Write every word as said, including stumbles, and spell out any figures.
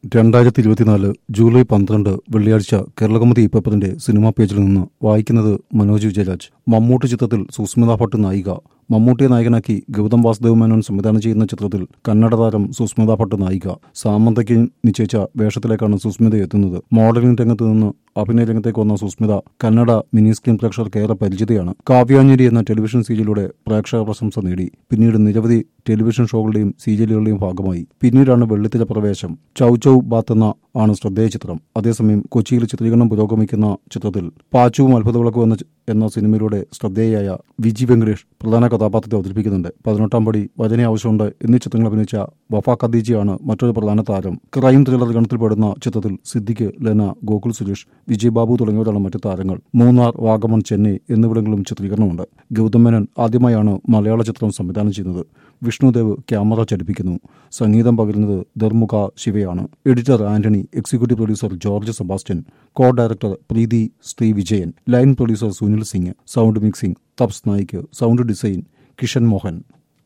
രണ്ടായിരത്തി ഇരുപത്തിനാല് ജൂലൈ പന്ത്രണ്ട് വെള്ളിയാഴ്ച കേരളകൗമുദി പേപ്പറിന്റെ സിനിമാ പേജിൽ നിന്ന് വായിക്കുന്നത് മനോജ് വിജയരാജ്. മമ്മൂട്ടി ചിത്രത്തിൽ സുസ്മിത ഭട്ട് നായിക. മമ്മൂട്ടിയെ നായകനാക്കി ഗൗതം വാസുദേവ് മേനോൻ സംവിധാനം ചെയ്യുന്ന ചിത്രത്തിൽ കന്നഡ താരം സുസ്മിത ഭട്ട് നായിക. സാമന്തയ്ക്ക് നിശ്ചയിച്ച വേഷത്തിലേക്കാണ് സുസ്മിത എത്തുന്നത്. മോഡലിംഗ് രംഗത്ത് നിന്ന് അഭിനയ രംഗത്തേക്ക് വന്ന സുസ്മിത കന്നഡ മിനി സ്ക്രീൻ പ്രേക്ഷകർക്ക് ഏറെ പരിചിതയാണ്. കാവ്യാഞ്ജലി എന്ന ടെലിവിഷൻ സീരിയലിലൂടെ പ്രേക്ഷക പ്രശംസ നേടി. പിന്നീട് നിരവധി ടെലിവിഷൻ ഷോകളുടെയും സീരിയലുകളുടെയും ഭാഗമായി. പിന്നീടാണ് വെള്ളിത്തിര പ്രവേശം. ചൗ ചൗ ബാത്ത് എന്ന ആണ് ശ്രദ്ധേയ ചിത്രം. അതേസമയം കൊച്ചിയിൽ ചിത്രീകരണം പുരോഗമിക്കുന്ന ചിത്രത്തിൽ പാച്ചുവും അത്ഭുതവിളക്കും എന്ന എന്ന സിനിമയിലൂടെ ശ്രദ്ധേയയായ വിജി വെങ്കടേഷ് പ്രധാന കഥാപാത്രത്തെ അവതരിപ്പിക്കുന്നുണ്ട്. പതിനെട്ടാം പടി, വചന ആവശ്യമുണ്ട് എന്നീ ചിത്രങ്ങൾ അഭിനയിച്ച വഫ ഖദീജയാണ് മറ്റൊരു പ്രധാന താരം. ക്രൈം ത്രില്ലർ ഗണത്തിൽപ്പെടുന്ന ചിത്രത്തിൽ സിദ്ദിഖ്, ലെന, ഗോകുൽ സുരേഷ്, വിജയ് ബാബു തുടങ്ങിയവരാണ് മറ്റു താരങ്ങൾ. മൂന്നാർ, വാഗമൺ, ചെന്നൈ എന്നിവിടങ്ങളിലും ചിത്രീകരണമുണ്ട്. ഗൗതം മേനോൻ ആദ്യമായാണ് മലയാള ചിത്രം സംവിധാനം ചെയ്യുന്നത്. വിഷ്ണുദേവ് ക്യാമറ ചലിപ്പിക്കുന്നു. സംഗീതം പകരുന്നത് ധർമുഖ ശിവയാണ്. Editor Antony, executive producer George Sebastian, co director Preethi Sree Vijayan, line producer Sunil Singh, sound mixing Tapas Nayak, sound design Kishan Mohan.